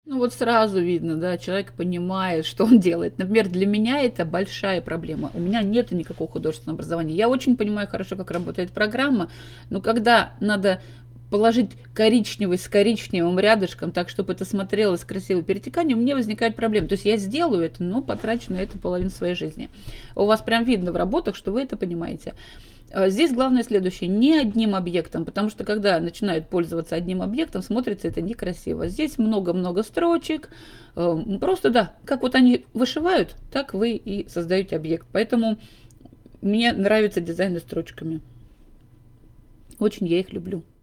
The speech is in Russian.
Ну вот сразу видно, да, человек понимает, что он делает. Например, для меня это большая проблема. У меня нет никакого художественного образования. Я очень понимаю хорошо, как работает программа, но когда надо положить коричневый с коричневым рядышком, так, чтобы это смотрелось красиво перетеканием, у меня возникает проблема. То есть я сделаю это, но потрачу на это половину своей жизни. У вас прям видно в работах, что вы это понимаете. Здесь главное следующее, не одним объектом, потому что когда начинают пользоваться одним объектом, смотрится это некрасиво. Здесь много-много строчек, просто да, как вот они вышивают, так вы и создаете объект. Поэтому мне нравится дизайн строчками, очень я их люблю.